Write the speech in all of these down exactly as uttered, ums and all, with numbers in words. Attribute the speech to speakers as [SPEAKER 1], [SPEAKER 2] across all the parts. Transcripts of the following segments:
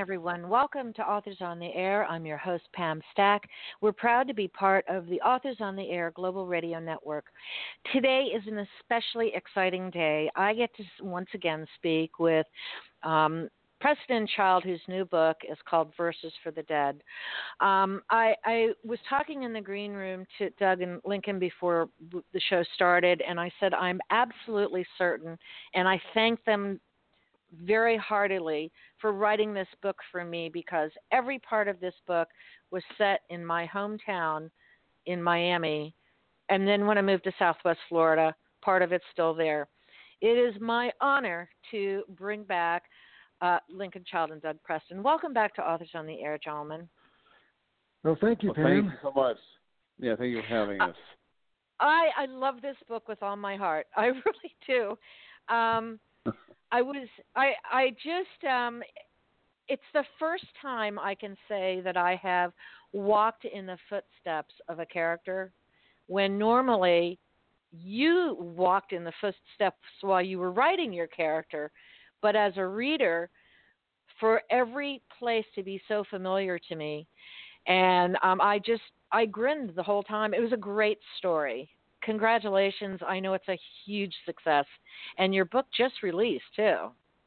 [SPEAKER 1] everyone. Welcome to Authors on the Air. I'm your host, Pam Stack. We're proud to be part of the Authors on the Air Global Radio Network. Today is an especially exciting day. I get to once again speak with um, Preston Child, whose new book is called Verses for the Dead. Um, I, I was talking in the green room to Doug and Lincoln before the show started, and I said I'm absolutely certain, and I thank them very heartily for writing this book for me, because every part of this book was set in my hometown in Miami, and then when I moved to Southwest Florida, part of it's still there. It is my honor to bring back uh, Lincoln Child and Doug Preston. Welcome back to Authors on the Air, gentlemen.
[SPEAKER 2] Well, thank you,
[SPEAKER 3] well,
[SPEAKER 2] Pam.
[SPEAKER 3] Thank you so much. Yeah, thank you for having us.
[SPEAKER 1] I, I love this book with all my heart. I really do. Um, I was, I, I just, um, it's the first time I can say that I have walked in the footsteps of a character, when normally you walked in the footsteps while you were writing your character. But as a reader, for every place to be so familiar to me, and um, I just, I grinned the whole time. It was a great story. Congratulations. I know it's a huge success. And your book just released, too.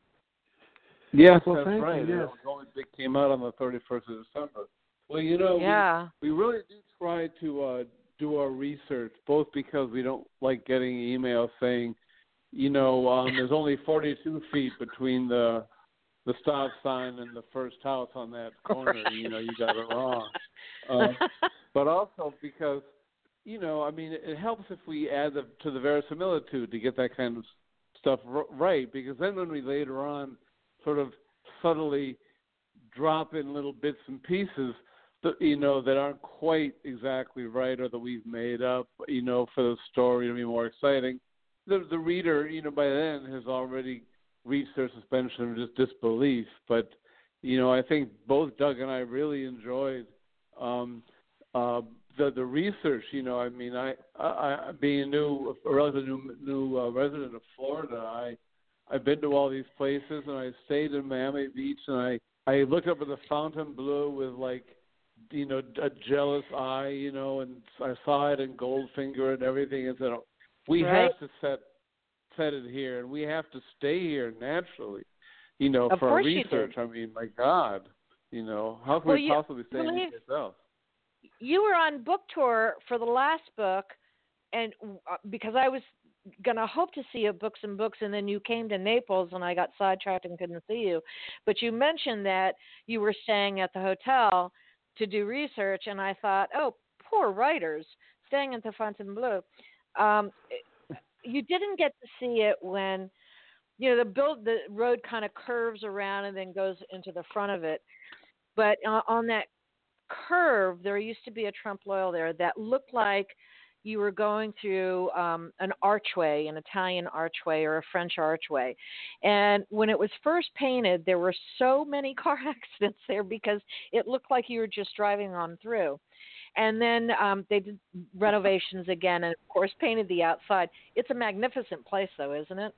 [SPEAKER 3] Yes,
[SPEAKER 2] well,
[SPEAKER 3] that's
[SPEAKER 2] thank
[SPEAKER 3] right.
[SPEAKER 2] You, yes.
[SPEAKER 3] It only it came out on the thirty-first of December. Well, you know,
[SPEAKER 1] yeah.
[SPEAKER 3] we, we really do try to uh, do our research, both because we don't like getting emails saying, you know, um, there's only forty-two feet between the the stop sign and the first house on that corner.
[SPEAKER 1] Right.
[SPEAKER 3] You know, you got it wrong. Uh, but also because, you know, I mean, it helps if we add the, to the verisimilitude to get that kind of stuff r- right, because then when we later on sort of subtly drop in little bits and pieces, that, you know, that aren't quite exactly right or that we've made up, you know, for the story to be more exciting, the the reader, you know, by then has already reached their suspension of just disbelief. But, you know, I think both Doug and I really enjoyed um, uh, the the research. You know, I mean, I, I, I being a new, a relatively new, new uh, resident of Florida, I I've been to all these places, and I stayed in Miami Beach, and I I looked up at the Fontainebleau with like, you know, a jealous eye, you know, and I saw it in Goldfinger and everything, and said, oh, we
[SPEAKER 1] right?
[SPEAKER 3] have to set set it here, and we have to stay here naturally, you know,
[SPEAKER 1] of
[SPEAKER 3] for our
[SPEAKER 1] course
[SPEAKER 3] research.
[SPEAKER 1] You
[SPEAKER 3] I mean, my God, you know, how can
[SPEAKER 1] well,
[SPEAKER 3] we
[SPEAKER 1] you,
[SPEAKER 3] possibly say
[SPEAKER 1] believe,
[SPEAKER 3] anything else?
[SPEAKER 1] You were on book tour for the last book, and uh, because I was going to hope to see you at Books and Books, and then you came to Naples, and I got sidetracked and couldn't see you. But you mentioned that you were staying at the hotel to do research, and I thought, oh, poor writers staying at the Fontainebleau. Um, you didn't get to see it when, you know, the build the road kind of curves around and then goes into the front of it. But uh, on that curve, there used to be a trompe-l'oeil there that looked like you were going through um, an archway, an Italian archway or a French archway. And when it was first painted, there were so many car accidents there because it looked like you were just driving on through. And then um, they did renovations again and, of course, painted the outside. It's a magnificent place, though, isn't it?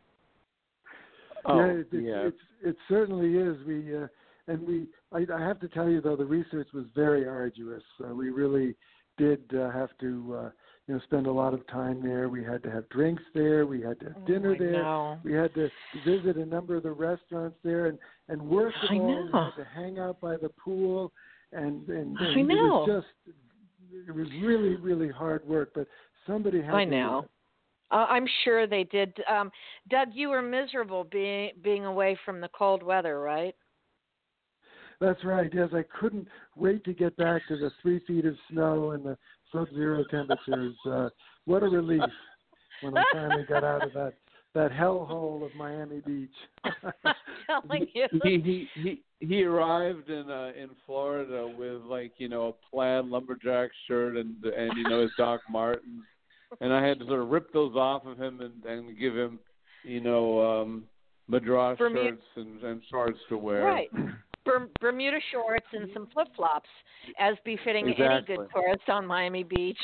[SPEAKER 3] Oh,
[SPEAKER 2] yeah, it,
[SPEAKER 3] yeah.
[SPEAKER 2] It, it, it certainly is. We uh, and we. I, I have to tell you, though, the research was very arduous. Uh, we really did uh, have to, uh, you know, spend a lot of time there. We had to have drinks there. We had to have dinner
[SPEAKER 1] oh,
[SPEAKER 2] there.
[SPEAKER 1] know.
[SPEAKER 2] We had to visit a number of the restaurants there, and and worst of
[SPEAKER 1] I
[SPEAKER 2] all,
[SPEAKER 1] know.
[SPEAKER 2] we had to hang out by the pool. And and, and
[SPEAKER 1] I know.
[SPEAKER 2] it was just, it was really, really hard work. But somebody had
[SPEAKER 1] I
[SPEAKER 2] to
[SPEAKER 1] know.
[SPEAKER 2] do it.
[SPEAKER 1] Uh, I'm sure they did. Um, Doug, you were miserable being being away from the cold weather, right?
[SPEAKER 2] That's right. Yes, I couldn't wait to get back to the three feet of snow and the sub-zero temperatures. Uh, what a relief when I finally got out of that that hellhole of Miami Beach.
[SPEAKER 1] I'm telling you.
[SPEAKER 3] He he he he arrived in uh, in Florida with, like, you know, a plaid lumberjack shirt and and you know his Doc Martens, and I had to sort of rip those off of him and, and give him, you know, um, madras
[SPEAKER 1] Bermuda.
[SPEAKER 3] shirts and, and shorts to wear.
[SPEAKER 1] Right. Bermuda shorts and some flip-flops, as befitting
[SPEAKER 3] Exactly.
[SPEAKER 1] any good tourist on Miami Beach.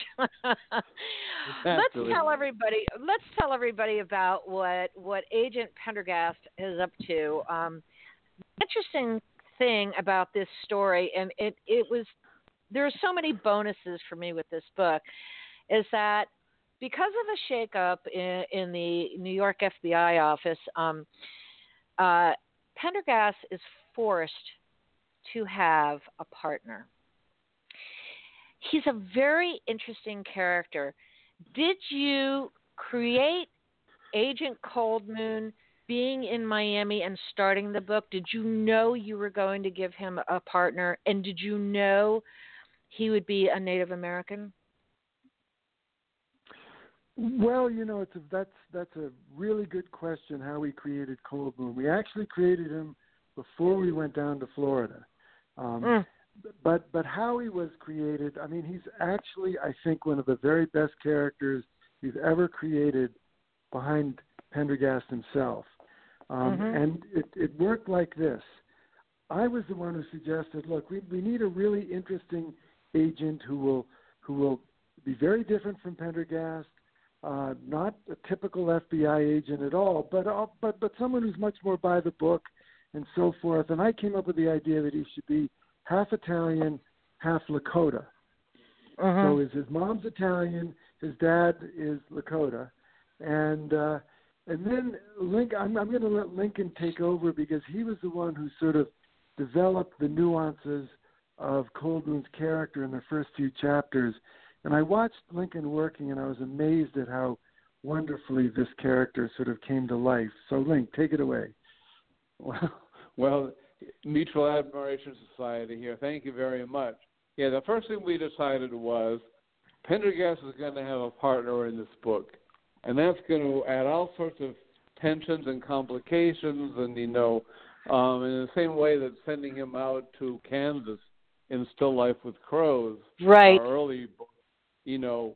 [SPEAKER 1] Let's tell everybody. Let's tell everybody about what what Agent Pendergast is up to. Um, interesting thing about this story, and it, it was, there are so many bonuses for me with this book, is that because of a shakeup in, in the New York F B I office, um, uh, Pendergast is forced to have a partner. He's a very interesting character. Did you create Agent Cold Moon being in Miami and starting the book? Did you know you were going to give him a partner? And did you know he would be a Native American?
[SPEAKER 2] Well, you know, it's a, that's that's a really good question. How we created Cold Moon. We actually created him before we went down to Florida. Um,
[SPEAKER 1] mm.
[SPEAKER 2] But but how he was created, I mean, he's actually, I think, one of the very best characters we've ever created behind Pendergast himself. Um,
[SPEAKER 1] mm-hmm.
[SPEAKER 2] And it, it worked like this. I was the one who suggested, look, we, we need a really interesting agent who will who will be very different from Pendergast, uh, not a typical F B I agent at all, but uh, but but someone who's much more by the book and so forth. And I came up with the idea that he should be half Italian, half Lakota.
[SPEAKER 1] Uh-huh.
[SPEAKER 2] So his, his mom's Italian, his dad is Lakota, and uh, and then Link. I'm, I'm going to let Lincoln take over because he was the one who sort of developed the nuances of Cold Moon's character in the first few chapters. And I watched Lincoln working, and I was amazed at how wonderfully this character sort of came to life. So, Link, take it away.
[SPEAKER 3] Well, well, Mutual Admiration Society here. Thank you very much. Yeah, the first thing we decided was Pendergast is going to have a partner in this book, and that's going to add all sorts of tensions and complications, and, you know, um, in the same way that sending him out to Kansas in Still Life with Crows,
[SPEAKER 1] right,
[SPEAKER 3] our early book, you know,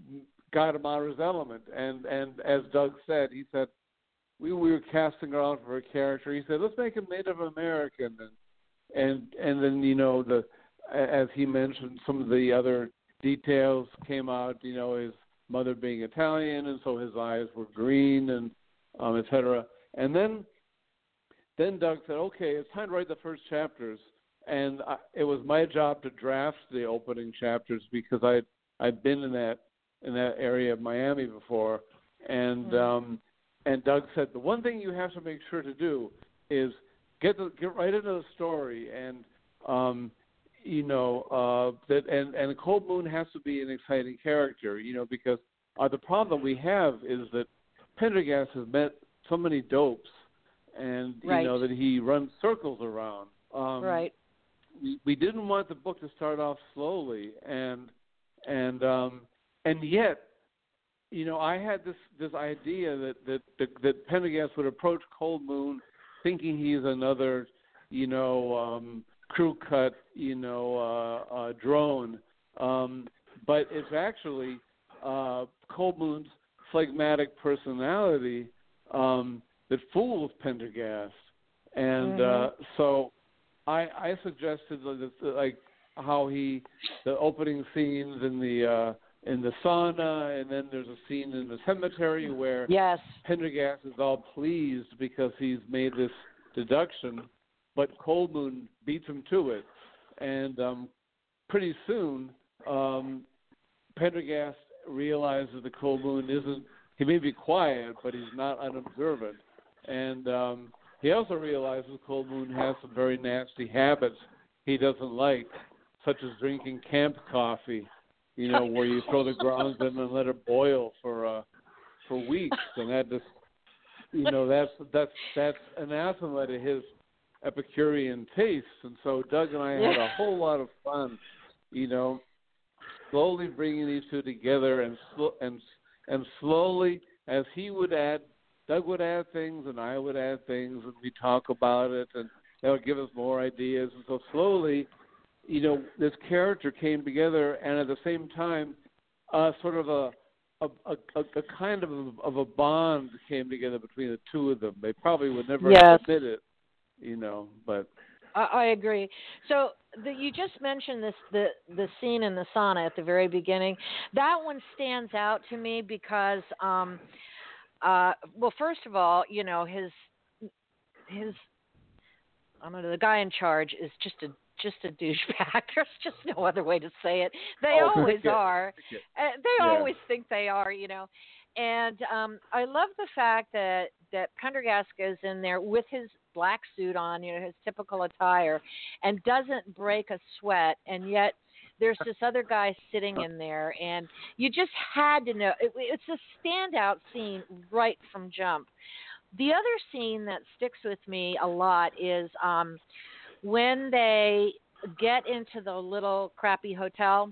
[SPEAKER 3] got him out of his element. And, and as Doug said, he said, we, we were casting around for a character. He said, let's make him Native American. And, and, and then, you know, the as he mentioned, some of the other details came out, you know, his mother being Italian, and so his eyes were green, and um, et cetera. And then then Doug said, okay, it's time to write the first chapters. And I, it was my job to draft the opening chapters because I'd, I'd been in that in that area of Miami before. And
[SPEAKER 1] mm-hmm.
[SPEAKER 3] um, and Doug said, the one thing you have to make sure to do is get the, get right into the story, and um, you know, uh, that and, and Cold Moon has to be an exciting character, you know, because uh, the problem we have is that Pendergast has met so many dopes, and
[SPEAKER 1] right.
[SPEAKER 3] you know that he runs circles around. Um,
[SPEAKER 1] right.
[SPEAKER 3] We, we didn't want the book to start off slowly, and and um, and yet, you know, I had this, this idea that that, that that Pendergast would approach Cold Moon thinking he's another, you know. Um, crew cut, you know, uh, uh, drone, um, but it's actually uh, Cold Moon's phlegmatic personality um, that fools Pendergast, and
[SPEAKER 1] mm-hmm.
[SPEAKER 3] uh, so I, I suggested that, like how he, the opening scenes in the uh, in the sauna, and then there's a scene in the cemetery where
[SPEAKER 1] yes.
[SPEAKER 3] Pendergast is all pleased because he's made this deduction. But Cold Moon beats him to it, and um, pretty soon um, Pendergast realizes that Cold Moon isn't. He may be quiet, but he's not unobservant, and um, he also realizes Cold Moon has some very nasty habits he doesn't like, such as drinking camp coffee, you know, where you throw the grounds in and let it boil for uh, for weeks, and that just, you know, that's that's that's anathema to his Epicurean tastes. And so Doug and I had a whole lot of fun, you know, slowly bringing these two together, and sl- and and slowly, as he would add, Doug would add things, and I would add things, and we talk about it, and that would give us more ideas. And so slowly, you know, this character came together, and at the same time, uh, sort of a a, a, a kind of a, of a bond came together between the two of them. They probably would never
[SPEAKER 1] yes.
[SPEAKER 3] admit it. You know, but
[SPEAKER 1] I, I agree. So the, you just mentioned this the the scene in the sauna at the very beginning. That one stands out to me because, um, uh, well, first of all, you know, his his I don't know, the guy in charge is just a just a douchebag. There's just no other way to say it. They
[SPEAKER 3] Oh,
[SPEAKER 1] always
[SPEAKER 3] forget it.
[SPEAKER 1] are.
[SPEAKER 3] Forget it.
[SPEAKER 1] Uh, they
[SPEAKER 3] Yeah.
[SPEAKER 1] always think they are, you know. And um, I love the fact that that Pendergast goes in there with his black suit on, you know, his typical attire, and doesn't break a sweat, and yet there's this other guy sitting in there, and you just had to know. It, it's a standout scene right from jump. The other scene that sticks with me a lot is um, when they get into the little crappy hotel,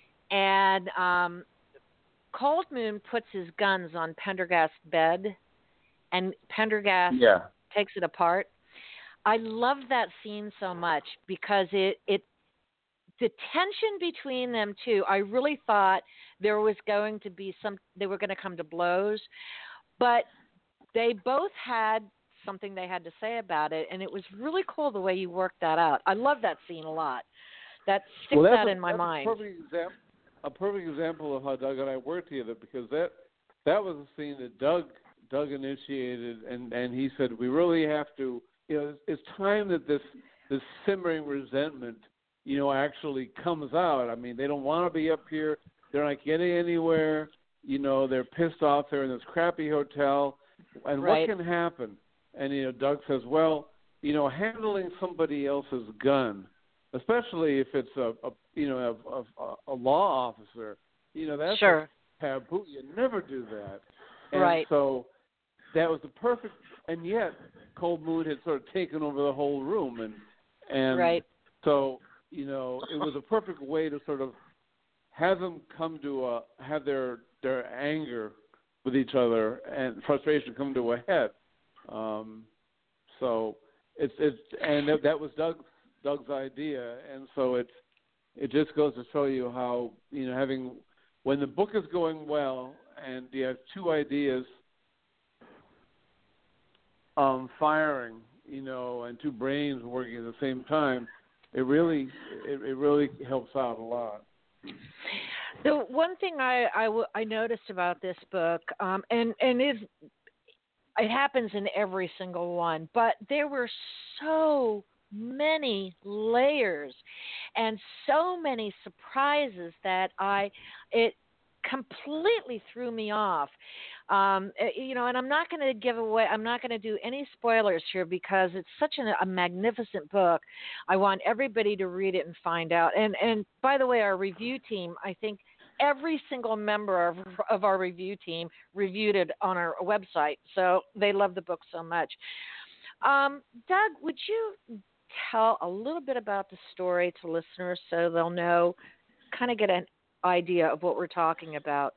[SPEAKER 1] and um, Cold Moon puts his guns on Pendergast's bed, and Pendergast
[SPEAKER 3] Yeah.
[SPEAKER 1] takes it apart. I love that scene so much because it, it the tension between them two, I really thought there was going to be some, they were going to come to blows, but they both had something they had to say about it, and it was really cool the way you worked that out. I love that scene a lot. That sticks
[SPEAKER 3] well,
[SPEAKER 1] out
[SPEAKER 3] a,
[SPEAKER 1] in my
[SPEAKER 3] that's
[SPEAKER 1] mind.
[SPEAKER 3] A perfect, example, a perfect example of how Doug and I worked together, because that that was a scene that Doug Doug initiated, and, and he said, we really have to, you know, it's, it's time that this this simmering resentment, you know, actually comes out. I mean, they don't want to be up here. They're not getting anywhere. You know, they're pissed off. They're in this crappy hotel. And
[SPEAKER 1] Right.
[SPEAKER 3] what can happen? And, you know, Doug says, well, you know, handling somebody else's gun, especially if it's a, a you know, a, a, a law officer, you know, that's
[SPEAKER 1] Sure.
[SPEAKER 3] a taboo. You never do that. And
[SPEAKER 1] Right.
[SPEAKER 3] so that was the perfect, and yet Cold Moon had sort of taken over the whole room. And, and
[SPEAKER 1] Right.
[SPEAKER 3] so, you know, it was a perfect way to sort of have them come to a, have their, their anger with each other and frustration come to a head. Um, so it's, it's, and that, that was Doug's, Doug's idea. And so it's, it just goes to show you how, you know, having, when the book is going well and you have two ideas um, firing, you know, and two brains working at the same time, it really, it, it really helps out a lot.
[SPEAKER 1] The one thing I, I, w- I noticed about this book, um, and, and it, it happens in every single one, but there were so many layers and so many surprises that I, it completely threw me off. Um, you know, and I'm not going to give away, I'm not going to do any spoilers here because it's such an, a magnificent book. I want everybody to read it and find out. And, and by the way, our review team, I think every single member of, of our review team reviewed it on our website. So they love the book so much. Um, Doug, would you tell a little bit about the story to listeners so they'll know, kind of get an idea of what we're talking about?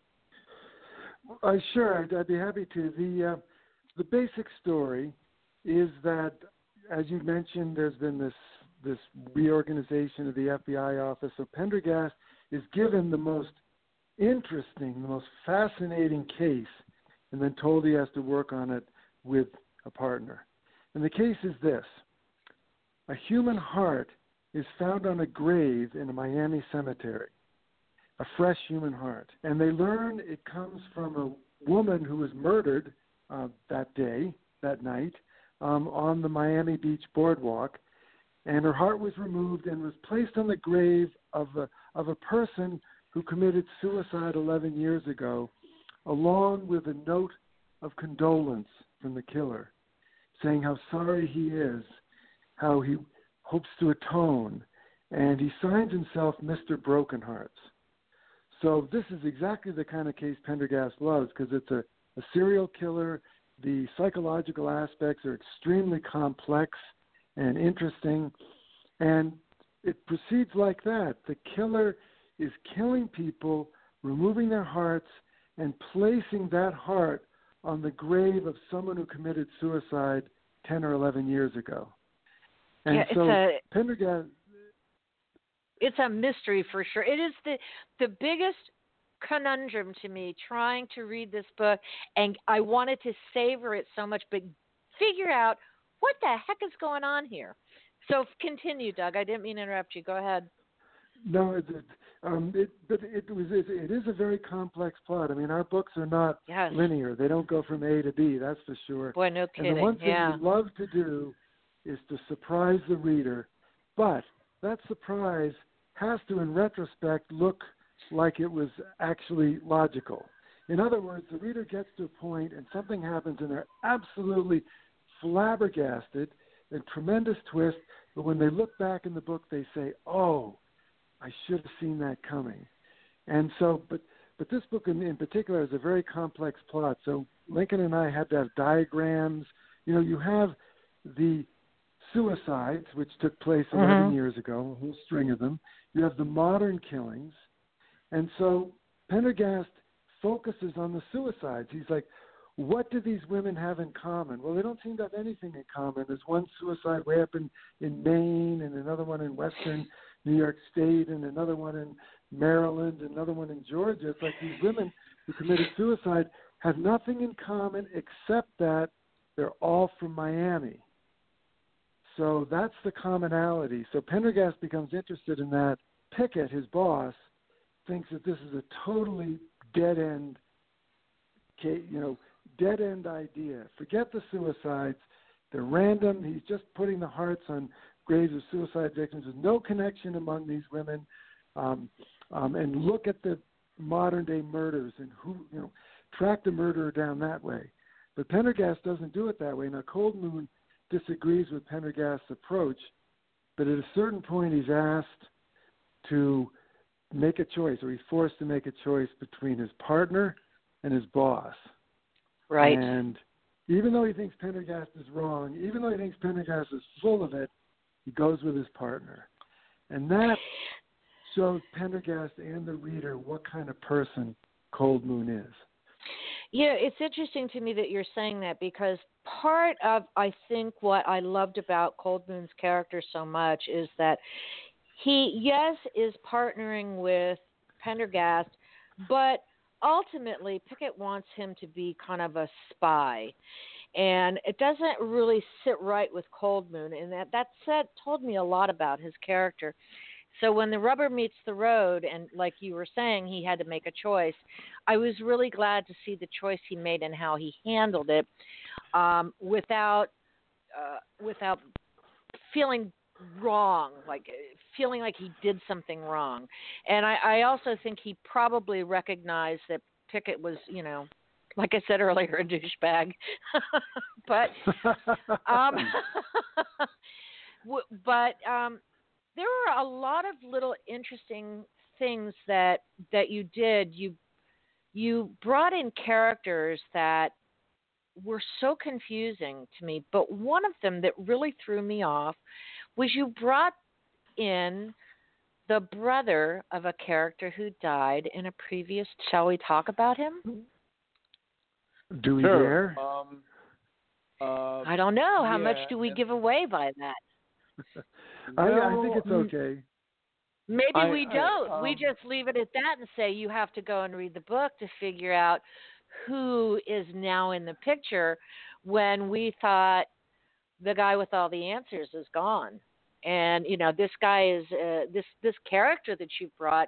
[SPEAKER 2] Uh, sure, I'd, I'd be happy to. The uh, the basic story is that, as you mentioned, there's been this this reorganization of the F B I office. So Pendergast is given the most interesting, the most fascinating case, and then told he has to work on it with a partner. And the case is this: a human heart is found on a grave in a Miami cemetery. A fresh human heart. And they learn it comes from a woman who was murdered uh, that day, that night, um, on the Miami Beach boardwalk. And her heart was removed and was placed on the grave of a, of a person who committed suicide eleven years ago, along with a note of condolence from the killer, saying how sorry he is, how he hopes to atone, and he signs himself Mister Broken Hearts. So this is exactly the kind of case Pendergast loves because it's a, a serial killer. The psychological aspects are extremely complex and interesting. And it proceeds like that. The killer is killing people, removing their hearts, and placing that heart on the grave of someone who committed suicide ten or eleven years ago. And
[SPEAKER 1] yeah, it's
[SPEAKER 2] so
[SPEAKER 1] a,
[SPEAKER 2] Pendergast...
[SPEAKER 1] It's a mystery for sure. It is the the biggest conundrum to me trying to read this book, and I wanted to savor it so much, but figure out what the heck is going on here. So continue, Doug. I didn't mean to interrupt you. Go ahead.
[SPEAKER 2] No, it, it, um, it, but it was it, it is a very complex plot. I mean, our books are not
[SPEAKER 1] yes.
[SPEAKER 2] linear. They don't go from A to B, that's for sure.
[SPEAKER 1] Boy, no kidding.
[SPEAKER 2] And the one thing
[SPEAKER 1] yeah.
[SPEAKER 2] we love to do is to surprise the reader, but that surprise has to, in retrospect, look like it was actually logical. In other words, the reader gets to a point and something happens and they're absolutely flabbergasted, a tremendous twist, but when they look back in the book, they say, oh, I should have seen that coming. And so, but but this book in, in particular has a very complex plot. So Lincoln and I had to have diagrams. You know, you have the suicides, which took place eleven
[SPEAKER 1] Mm-hmm.
[SPEAKER 2] years ago, a whole string of them. You have the modern killings. And so Pendergast focuses on the suicides. He's like, what do these women have in common? Well, they don't seem to have anything in common. There's one suicide way up in, in Maine and another one in western New York State and another one in Maryland, another one in Georgia. It's like these women who committed suicide have nothing in common except that they're all from Miami. So that's the commonality. So Pendergast becomes interested in that. Pickett, his boss, thinks that this is a totally dead-end, you know, dead-end idea. Forget the suicides. They're random. He's just putting the hearts on graves of suicide victims. There's no connection among these women. Um, um, and look at the modern-day murders and who, you know, track the murderer down that way. But Pendergast doesn't do it that way. Now, Cold Moon disagrees with Pendergast's approach, but at a certain point he's asked to make a choice, or he's forced to make a choice between his partner and his boss.
[SPEAKER 1] Right.
[SPEAKER 2] And even though he thinks Pendergast is wrong, even though he thinks Pendergast is full of it, he goes with his partner. And that shows Pendergast and the reader what kind of person Cold Moon is.
[SPEAKER 1] Yeah, it's interesting to me that you're saying that, because part of, I think, what I loved about Cold Moon's character so much is that he, yes, is partnering with Pendergast, but ultimately Pickett wants him to be kind of a spy. And it doesn't really sit right with Cold Moon. And that, that said, told me a lot about his character. So when the rubber meets the road, and like you were saying, he had to make a choice, I was really glad to see the choice he made and how he handled it, um, without uh, without feeling wrong, like feeling like he did something wrong. And I, I also think he probably recognized that Pickett was, you know, like I said earlier, a douchebag. but um, but um, there were a lot of little interesting things that that you did. You you brought in characters that were so confusing to me, but one of them that really threw me off was you brought in the brother of a character who died in a previous. Shall we talk about him?
[SPEAKER 2] Do we
[SPEAKER 3] sure.
[SPEAKER 2] dare?
[SPEAKER 3] Um, uh,
[SPEAKER 1] I don't know. How
[SPEAKER 3] yeah,
[SPEAKER 1] much do we
[SPEAKER 3] and,
[SPEAKER 1] give away by that?
[SPEAKER 2] I,
[SPEAKER 3] no,
[SPEAKER 2] I think it's okay.
[SPEAKER 1] Maybe
[SPEAKER 3] I,
[SPEAKER 1] we
[SPEAKER 3] I,
[SPEAKER 1] don't.
[SPEAKER 3] um,
[SPEAKER 1] we just leave it at that and say you have to go and read the book to figure out who is now in the picture, when we thought the guy with all the answers is gone. And, you know, this guy is, uh, this, this character that you brought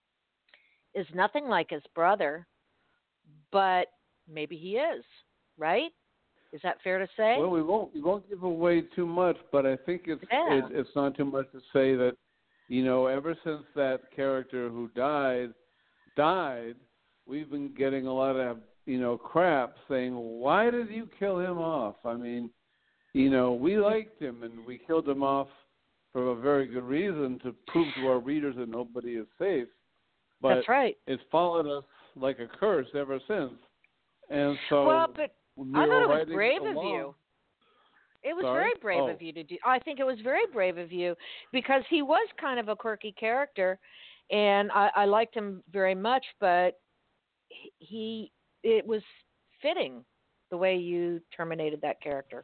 [SPEAKER 1] is nothing like his brother, but maybe he is, right? Is that fair to say?
[SPEAKER 3] Well, we won't we won't give away too much, but I think it's
[SPEAKER 1] Yeah.
[SPEAKER 3] it, it's not too much to say that, you know, ever since that character who died died, we've been getting a lot of, you know, crap saying, why did you kill him off? I mean, you know, we liked him and we killed him off for a very good reason, to prove to our readers that nobody is safe. But
[SPEAKER 1] That's right.
[SPEAKER 3] it's followed us like a curse ever since. And so
[SPEAKER 1] well, but
[SPEAKER 3] we
[SPEAKER 1] I thought
[SPEAKER 3] were
[SPEAKER 1] it was brave
[SPEAKER 3] along.
[SPEAKER 1] of you. It was
[SPEAKER 3] Sorry?
[SPEAKER 1] very brave
[SPEAKER 3] Oh.
[SPEAKER 1] of you to do. I think it was very brave of you, because he was kind of a quirky character, and I, I liked him very much. But he, it was fitting the way you terminated that character.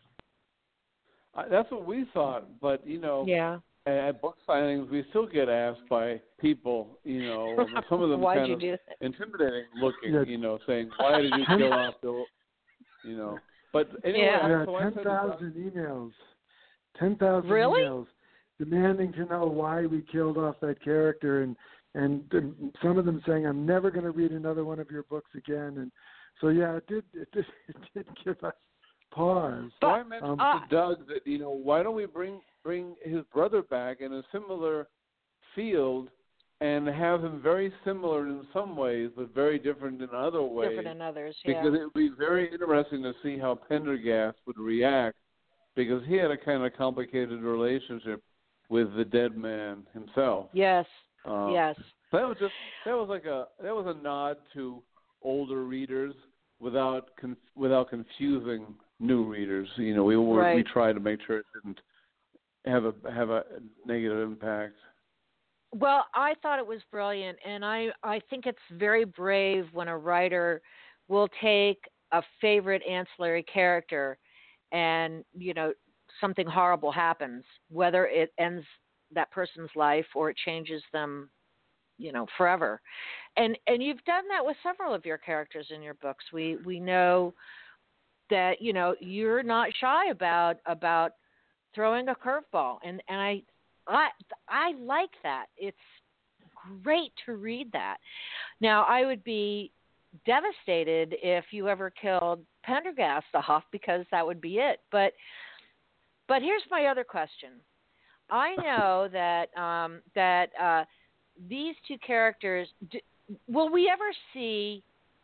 [SPEAKER 3] I, that's what we thought, but you know,
[SPEAKER 1] Yeah.
[SPEAKER 3] at book signings, we still get asked by people, you know, some of them
[SPEAKER 1] Why'd
[SPEAKER 3] kind
[SPEAKER 1] you
[SPEAKER 3] of
[SPEAKER 1] do that?
[SPEAKER 3] intimidating looking,
[SPEAKER 2] Yeah.
[SPEAKER 3] you know, saying, "Why did you kill off Bill?" You know, but anyway,
[SPEAKER 1] Yeah.
[SPEAKER 2] Yeah,
[SPEAKER 3] so I
[SPEAKER 2] ten
[SPEAKER 3] said,
[SPEAKER 2] thousand emails. ten thousand
[SPEAKER 1] Really?
[SPEAKER 2] emails demanding to know why we killed off that character, and, and and some of them saying, I'm never going to read another one of your books again. And so, yeah, it did, it did, it did give us pause.
[SPEAKER 3] So I mentioned
[SPEAKER 2] um,
[SPEAKER 3] to Doug that, you know, why don't we bring bring his brother back in a similar field and have him very similar in some ways, but very different in other ways.
[SPEAKER 1] Different in others, yeah.
[SPEAKER 3] Because it would be very interesting to see how Pendergast would react, because he had a kind of complicated relationship with the dead man himself.
[SPEAKER 1] Yes.
[SPEAKER 3] Um,
[SPEAKER 1] yes.
[SPEAKER 3] That was just that was like a that was a nod to older readers without con, without confusing new readers. You know, we were,
[SPEAKER 1] right.
[SPEAKER 3] we tried to make sure it didn't have a have a negative impact.
[SPEAKER 1] Well, I thought it was brilliant, and I, I think it's very brave when a writer will take a favorite ancillary character and, you know, something horrible happens, whether it ends that person's life or it changes them, you know, forever. And and you've done that with several of your characters in your books. We we know that, you know, you're not shy about about throwing a curveball, and, and I I I like that. It's great to read that. Now, I would be devastated if you ever killed Pendergast off, because that would be it. But but here's my other question. I know that um, that uh, these two characters. Do, will we ever see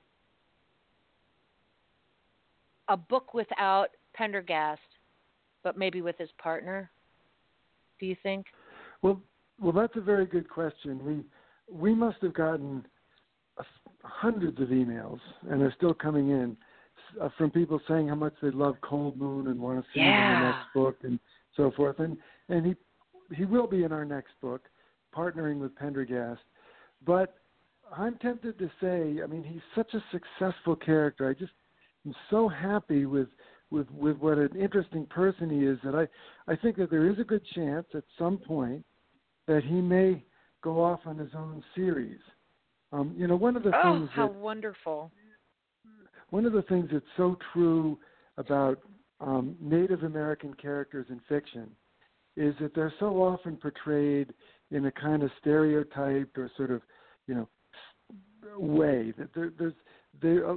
[SPEAKER 1] a book without Pendergast, but maybe with his partner? Do you think?
[SPEAKER 2] Well, well, that's a very good question. We we must have gotten uh, hundreds of emails, and they're still coming in, uh, from people saying how much they love Cold Moon and want to see
[SPEAKER 1] yeah.
[SPEAKER 2] him in the next book and so forth. And and he he will be in our next book, partnering with Pendergast. But I'm tempted to say, I mean, he's such a successful character. I just am so happy with. With, with what an interesting person he is, that I, I think that there is a good chance at some point that he may go off on his own series. Um, you know, one of the
[SPEAKER 1] oh,
[SPEAKER 2] things
[SPEAKER 1] how
[SPEAKER 2] that,
[SPEAKER 1] wonderful!
[SPEAKER 2] One of the things that's so true about um, Native American characters in fiction is that they're so often portrayed in a kind of stereotyped or sort of, you know, way that there, there's they uh,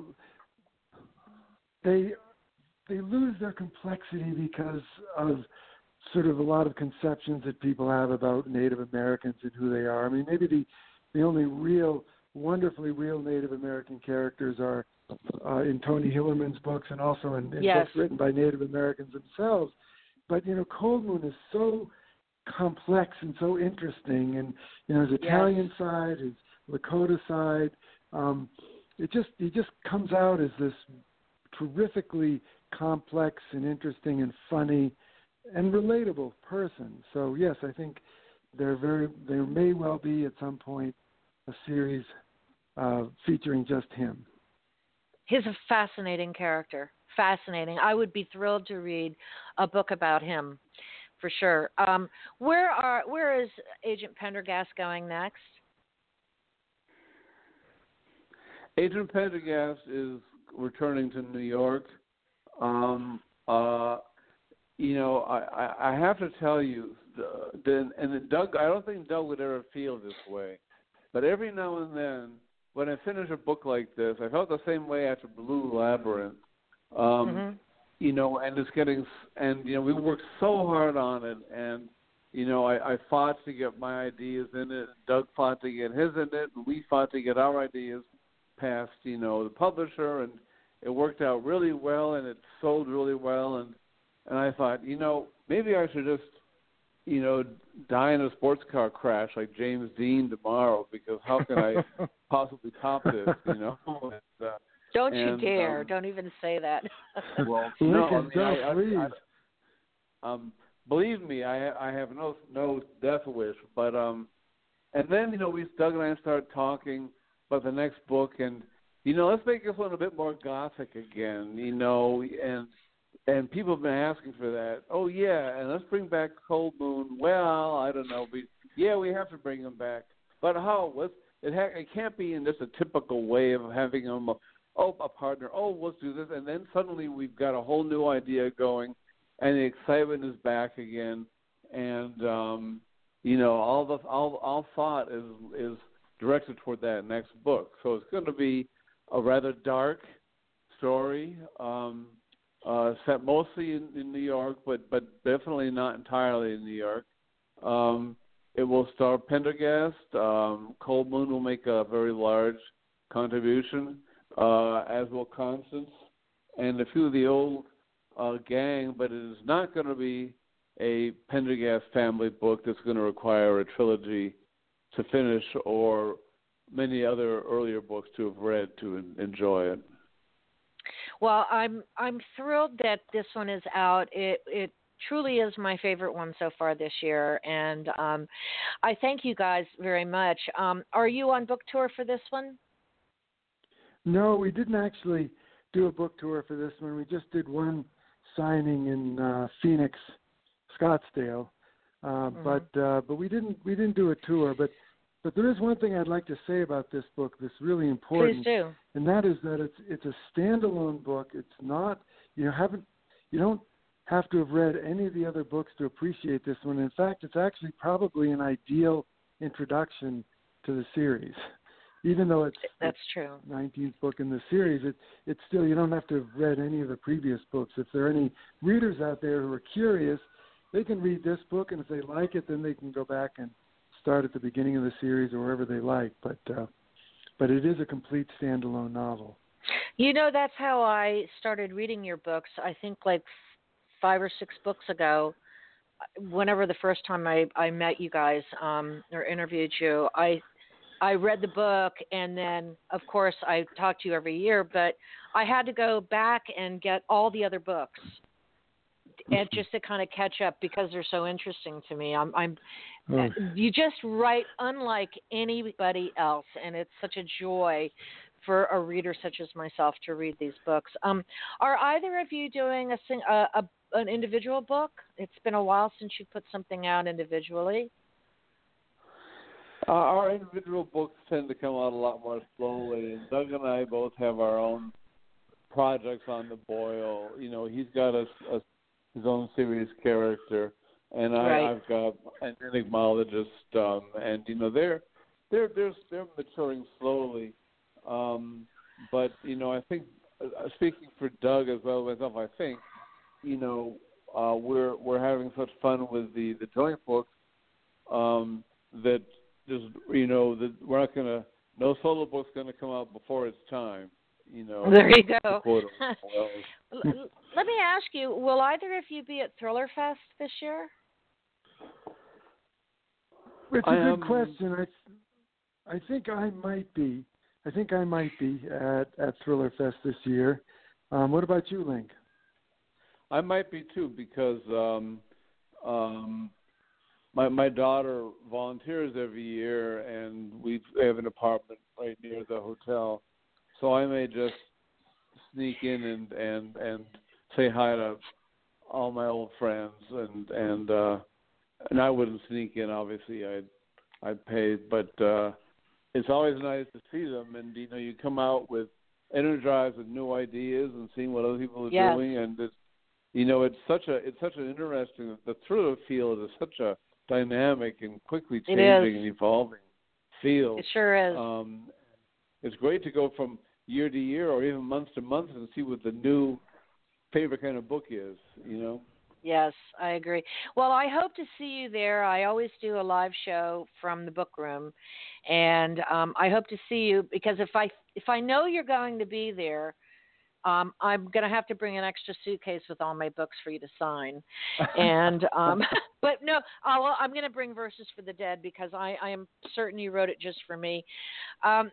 [SPEAKER 2] they. They lose their complexity because of sort of a lot of conceptions that people have about Native Americans and who they are. I mean, maybe the the only real, wonderfully real Native American characters are uh, in Tony Hillerman's books, and also in, in
[SPEAKER 1] yes.
[SPEAKER 2] books written by Native Americans themselves. But, you know, Cold Moon is so complex and so interesting, and, you know, his Italian
[SPEAKER 1] yes.
[SPEAKER 2] side, his Lakota side, um, it just he just comes out as this terrifically complex and interesting and funny and relatable person. So yes, I think there very there may well be at some point a series uh, featuring just him.
[SPEAKER 1] He's a fascinating character. Fascinating. I would be thrilled to read a book about him, for sure. Um, where are where is Agent Pendergast going next?
[SPEAKER 3] Agent Pendergast is returning to New York. Um, uh, you know, I, I have to tell you, the, and Doug, I don't think Doug would ever feel this way, but every now and then, when I finish a book like this, I felt the same way after Blue Labyrinth. Um,
[SPEAKER 1] mm-hmm.
[SPEAKER 3] You know, and it's getting, and you know, we worked so hard on it, and you know, I, I fought to get my ideas in it. Doug fought to get his in it, and we fought to get our ideas past, you know, the publisher, and it worked out really well, and it sold really well, and and I thought, you know, maybe I should just, you know, die in a sports car crash like James Dean tomorrow, because how can I possibly top this, you know? And, uh,
[SPEAKER 1] Don't
[SPEAKER 3] and,
[SPEAKER 1] you dare!
[SPEAKER 3] Um,
[SPEAKER 1] Don't even say that.
[SPEAKER 3] well, no, I mean, I, I, I, um, believe me, I I have no no death wish, but um, and then you know, we Doug and I started talking about the next book, and you know, let's make this one a bit more gothic again, you know, and and people have been asking for that. Oh yeah, and let's bring back Cold Moon. Well, I don't know, we yeah, we have to bring him back, but how? Let's it ha- it can't be in just a typical way of having him. A, oh, a partner. Oh, let's do this, and then suddenly we've got a whole new idea going, and the excitement is back again, and um, you know, all the all all thought is is directed toward that next book. So it's going to be a rather dark story, um, uh, set mostly in, in New York, but but definitely not entirely in New York. Um, it will star Pendergast. Um, Cold Moon will make a very large contribution, uh, as will Constance, and a few of the old uh, gang. But it is not going to be a Pendergast family book that's going to require a trilogy to finish, or many other earlier books to have read to en- enjoy it.
[SPEAKER 1] Well, I'm I'm thrilled that this one is out. It it truly is my favorite one so far this year, and um, I thank you guys very much. Um, are you on book tour for this one?
[SPEAKER 2] No, we didn't actually do a book tour for this one. We just did one signing in uh, Phoenix, Scottsdale, uh, mm-hmm. but uh, but we didn't we didn't do a tour. But but there is one thing I'd like to say about this book that's really important.
[SPEAKER 1] Please do.
[SPEAKER 2] And that is that it's it's a standalone book. It's not you haven't you don't have to have read any of the other books to appreciate this one. In fact, it's actually probably an ideal introduction to the series. Even though it's
[SPEAKER 1] that's
[SPEAKER 2] it's
[SPEAKER 1] true
[SPEAKER 2] nineteenth book in the series, it it's still you don't have to have read any of the previous books. If there are any readers out there who are curious, they can read this book, and if they like it, then they can go back and start at the beginning of the series or wherever they like. But uh, but it is a complete standalone novel.
[SPEAKER 1] You know, that's how I started reading your books. I think like five or six books ago, whenever the first time I, I met you guys um, or interviewed you, I I read the book, and then, of course, I talk to you every year, but I had to go back and get all the other books and just to kind of catch up because they're so interesting to me. I'm, I'm oh. You just write unlike anybody else, and it's such a joy for a reader such as myself to read these books. Um, are either of you doing a, sing, a, a an individual book? It's been a while since you put something out individually.
[SPEAKER 3] Uh, our individual books tend to come out a lot more slowly, and Doug and I both have our own projects on the boil. You know, he's got a, a his own serious character, and I,
[SPEAKER 1] right.
[SPEAKER 3] I've got an enigmologist, um, and you know they're they're they're they're maturing slowly. Um, but you know, I think uh, speaking for Doug as well as myself, I think you know uh, we're we're having such fun with the the joint books um, that. Just you know, that we're not gonna. No solo book's gonna come out before its time. You know.
[SPEAKER 1] There you go. Let me ask you: will either of you be at Thriller Fest this year?
[SPEAKER 2] It's a
[SPEAKER 3] I,
[SPEAKER 2] good
[SPEAKER 3] um,
[SPEAKER 2] question. I, I think I might be. I think I might be at at Thriller Fest this year. Um, what about you, Link?
[SPEAKER 3] I might be too because. Um, um, My my daughter volunteers every year, and we have an apartment right near the hotel, so I may just sneak in and and, and say hi to all my old friends, and and uh, and I wouldn't sneak in. Obviously, I'd I'd pay, but uh, it's always nice to see them, and you know, you come out with energized with new ideas and seeing what other people are
[SPEAKER 1] yes.
[SPEAKER 3] doing, and it's you know, it's such a it's such an interesting. The Thriller field is such a dynamic and quickly changing and evolving field.
[SPEAKER 1] It sure is.
[SPEAKER 3] Um, it's great to go from year to year or even month to month and see what the new favorite kind of book is, you know?
[SPEAKER 1] Yes, I agree. Well, I hope to see you there. I always do a live show from the book room, and um, I hope to see you because if I if I know you're going to be there, Um, I'm going to have to bring an extra suitcase with all my books for you to sign. And um, but no, I'll, I'm going to bring Verses for the Dead because I, I am certain you wrote it just for me. Um,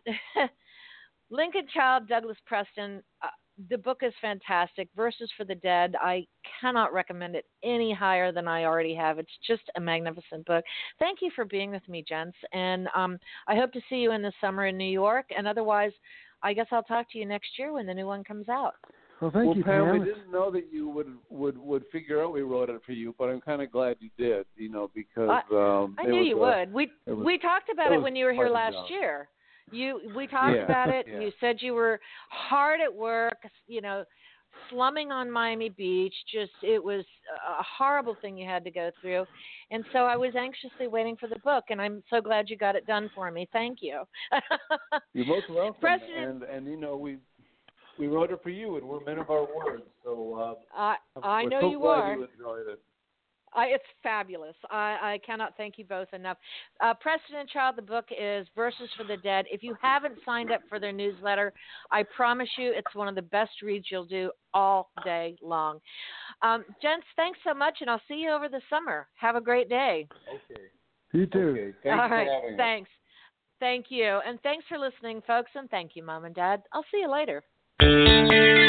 [SPEAKER 1] Lincoln Child, Douglas Preston, uh, the book is fantastic. Verses for the Dead, I cannot recommend it any higher than I already have. It's just a magnificent book. Thank you for being with me, gents. And um, I hope to see you in the summer in New York. And otherwise, I guess I'll talk to you next year when the new one comes out.
[SPEAKER 2] Well, thank
[SPEAKER 3] well,
[SPEAKER 2] you,
[SPEAKER 3] Pam.
[SPEAKER 2] Pam.
[SPEAKER 3] We didn't know that you would, would, would figure out we wrote it for you, but I'm kind of glad you did, you know, because um,
[SPEAKER 1] I knew you
[SPEAKER 3] a,
[SPEAKER 1] would. We
[SPEAKER 3] was,
[SPEAKER 1] we talked about it, it when you were here last
[SPEAKER 3] job.
[SPEAKER 1] year. You we talked
[SPEAKER 3] yeah.
[SPEAKER 1] about it.
[SPEAKER 3] Yeah.
[SPEAKER 1] You said you were hard at work, you know, slumming on Miami Beach. Just it was a horrible thing you had to go through, and so I was anxiously waiting for the book, and I'm so glad you got it done for me. Thank you.
[SPEAKER 3] You're most welcome.
[SPEAKER 1] President,
[SPEAKER 3] and and you know we we wrote it for you, and we're men of our words. So uh,
[SPEAKER 1] I I
[SPEAKER 3] we're
[SPEAKER 1] know
[SPEAKER 3] so
[SPEAKER 1] you
[SPEAKER 3] glad
[SPEAKER 1] are.
[SPEAKER 3] you enjoyed it.
[SPEAKER 1] I, it's fabulous. I, I cannot thank you both enough. Uh, Preston and Child, the book is Verses for the Dead. If you haven't signed up for their newsletter, I promise you it's one of the best reads you'll do all day long. Um, gents, thanks so much, and I'll see you over the summer. Have a great day.
[SPEAKER 3] Okay.
[SPEAKER 2] You too.
[SPEAKER 3] Okay. Thanks
[SPEAKER 1] all right.
[SPEAKER 3] for having us.
[SPEAKER 1] Thanks. Thank you. And thanks for listening, folks, and thank you, Mom and Dad. I'll see you later.